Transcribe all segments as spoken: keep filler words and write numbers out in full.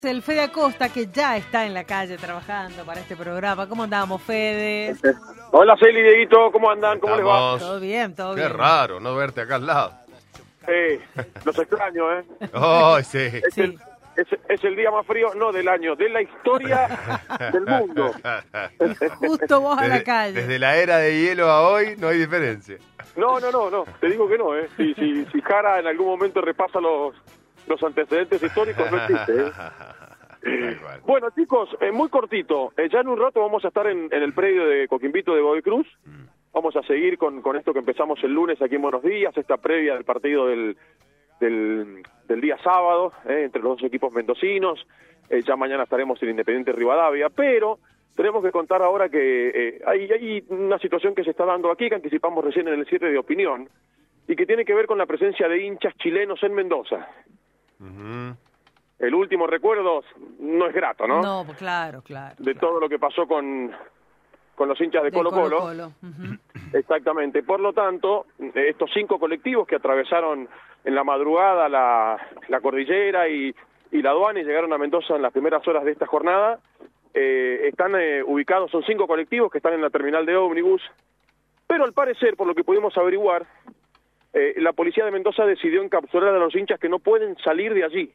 El Fede Acosta, que ya está en la calle trabajando para este programa. ¿Cómo andamos, Fede? Hola, Celi, Dieguito, ¿cómo andan? ¿Cómo les va? Todo bien, todo Qué bien. Qué raro no verte acá al lado. Sí, los extraño, ¿eh? Oh, sí. Es, Sí. el, es, es el día más frío, no del año, de la historia del mundo. Justo vos a la Desde, calle. desde la era de hielo a hoy no hay diferencia. No, no, no, no, te digo que no, ¿eh? Si, si, si Jara en algún momento repasa los, los antecedentes históricos, no existe, ¿eh? Tal cual. Bueno, chicos, eh, muy cortito. Eh, ya en un rato vamos a estar en, en el predio de Coquimbito de Godoy Cruz. Mm. Vamos a seguir con, con esto que empezamos el lunes aquí en Buenos Días, esta previa del partido del, del, del día sábado, eh, entre los dos equipos mendocinos. Eh, ya mañana estaremos en Independiente Rivadavia, pero tenemos que contar ahora que eh, hay, hay una situación que se está dando aquí, que anticipamos recién en el cierre de opinión, y que tiene que ver con la presencia de hinchas chilenos en Mendoza. Ujú. El último recuerdo no es grato, ¿no? No, pues claro, claro. De claro. todo lo que pasó con, con los hinchas de Del Colo Colo. Colo-Colo. Ujú. Exactamente. Por lo tanto, estos cinco colectivos que atravesaron en la madrugada la, la cordillera y, y la aduana y llegaron a Mendoza en las primeras horas de esta jornada, eh, están eh, ubicados, son cinco colectivos que están en la terminal de ómnibus, pero al parecer, por lo que pudimos averiguar, eh, la policía de Mendoza decidió encapsular a los hinchas que no pueden salir de allí.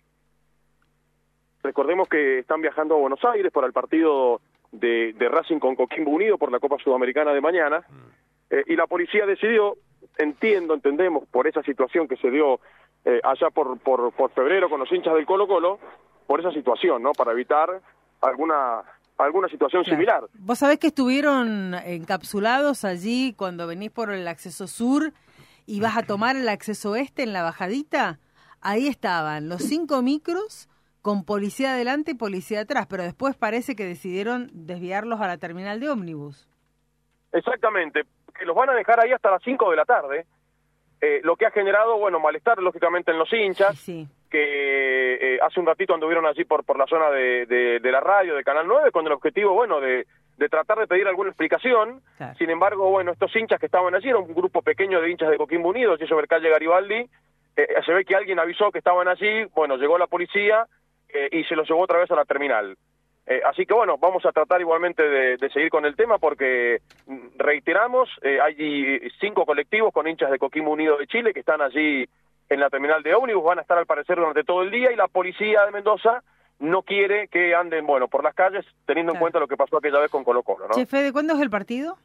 Recordemos que están viajando a Buenos Aires para el partido de, de Racing con Coquimbo Unido por la Copa Sudamericana de mañana, eh, y la policía decidió, entiendo, entendemos, por esa situación que se dio eh, allá por, por, por febrero con los hinchas del Colo Colo, por esa situación, ¿no? Para evitar alguna alguna situación Claro. similar. Vos sabés que estuvieron encapsulados allí cuando venís por el acceso sur y vas a tomar el acceso este en la bajadita. Ahí estaban los cinco micros con policía adelante y policía atrás, pero después parece que decidieron desviarlos a la terminal de ómnibus. Exactamente, que los van a dejar ahí hasta las cinco de la tarde, eh, lo que ha generado, bueno, malestar lógicamente en los hinchas, Sí, sí. que eh, hace un ratito anduvieron allí por, por la zona de, de, de la radio, de Canal nueve, con el objetivo, bueno, de, de tratar de pedir alguna explicación. Claro. Sin embargo, bueno, estos hinchas que estaban allí, era un grupo pequeño de hinchas de Coquimbo Unido, allí sobre calle Garibaldi, eh, se ve que alguien avisó que estaban allí, bueno, llegó la policía eh, y se los llevó otra vez a la terminal. Eh, así que bueno, vamos a tratar igualmente de, de seguir con el tema porque, reiteramos, eh, hay cinco colectivos con hinchas de Coquimbo Unido de Chile que están allí en la terminal de ómnibus, van a estar al parecer durante todo el día y la policía de Mendoza no quiere que anden, bueno, por las calles teniendo en Claro. cuenta lo que pasó aquella vez con Colo Colo, ¿no? Che, Fede, ¿cuándo es el partido?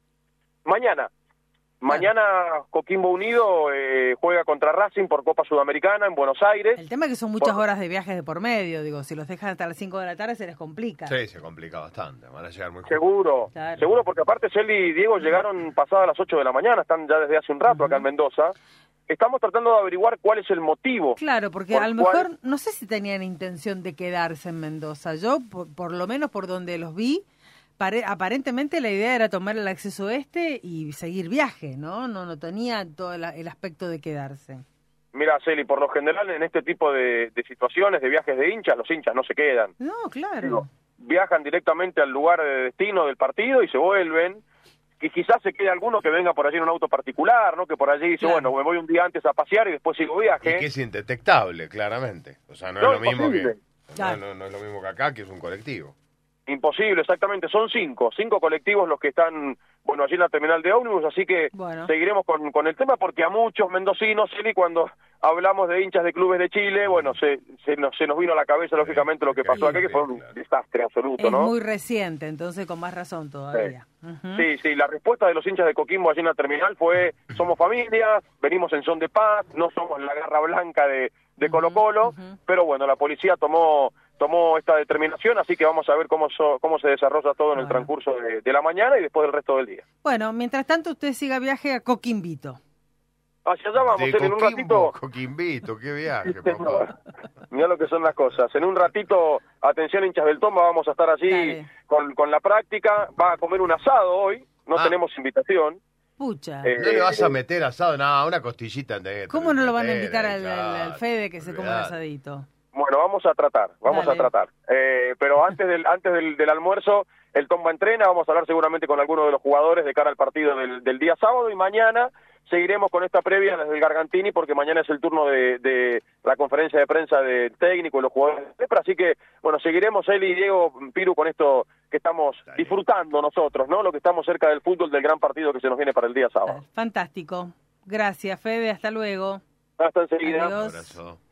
Mañana. Mañana Coquimbo Unido eh, juega contra Racing por Copa Sudamericana en Buenos Aires. El tema es que son muchas Por- horas de viajes de por medio, digo, si los dejan hasta las cinco de la tarde se les complica. Sí, se complica bastante. Van a llegar muy Seguro, Claro. seguro, porque aparte Celi y Diego llegaron pasadas las ocho de la mañana, están ya desde hace un rato acá en Mendoza. Estamos tratando de averiguar cuál es el motivo. Claro, porque por a lo cuál- mejor, no sé si tenían intención de quedarse en Mendoza. Yo, por, por lo menos por donde los vi, pare- aparentemente la idea era tomar el acceso este y seguir viaje, ¿no? No, no tenía todo el, el aspecto de quedarse. Mira, Celi, por lo general en este tipo de, de situaciones, de viajes de hinchas, los hinchas no se quedan. No, claro. Digo, viajan directamente al lugar de destino del partido y se vuelven. Y quizás se quede alguno que venga por allí en un auto particular, ¿no? Que por allí dice, Claro. bueno, me voy un día antes a pasear y después sigo viaje. Y que es indetectable, claramente. O sea, no, No, es lo mismo imposible. que Claro. no, no, no es lo mismo que acá, que es un colectivo. Imposible, exactamente. Son cinco, cinco colectivos los que están, bueno, allí en la terminal de ómnibus, así que Bueno. seguiremos con, con el tema porque a muchos mendocinos, Celi, cuando hablamos de hinchas de clubes de Chile, bueno, se, se, nos, se nos vino a la cabeza, lógicamente, lo que pasó acá, que fue un Claro. desastre absoluto, Es ¿no? muy reciente, entonces con más razón todavía. Ujú. Sí, sí, la respuesta de los hinchas de Coquimbo allí en la terminal fue, somos familia, venimos en son de paz, no somos la garra blanca de, de Colo Colo, ujú. pero bueno, la policía tomó tomó esta determinación, así que vamos a ver cómo so- cómo se desarrolla todo en el Bueno. transcurso de, de la mañana y después del resto del día. Bueno, mientras tanto usted siga viaje a Coquimbito. Hacia allá vamos, De en un Coquimbo, ratito, Coquimbito, qué viaje, papá. mirá lo que son las cosas, en un ratito, atención hinchas del Tomba, vamos a estar allí Dale. con, con la práctica, va a comer un asado hoy, no Ah. tenemos invitación. Pucha. Eh, ¿No le vas a meter asado? No, una costillita de ¿Cómo no lo van a entera, invitar al, claro, al- al Fede que se coma un olvidate. asadito? Bueno, vamos a tratar, vamos Dale. a tratar. Eh, pero antes del antes del, del almuerzo, el Tomba entrena, vamos a hablar seguramente con algunos de los jugadores de cara al partido del, del día sábado y mañana seguiremos con esta previa desde el Gargantini, porque mañana es el turno de, de la conferencia de prensa del técnico y los jugadores de Lepra, así que, bueno, seguiremos él y Diego Piru con esto que estamos disfrutando nosotros, ¿no? Lo que estamos cerca del fútbol, del gran partido que se nos viene para el día sábado. Fantástico. Gracias, Fede. Hasta luego. Hasta enseguida. Adiós. Un abrazo.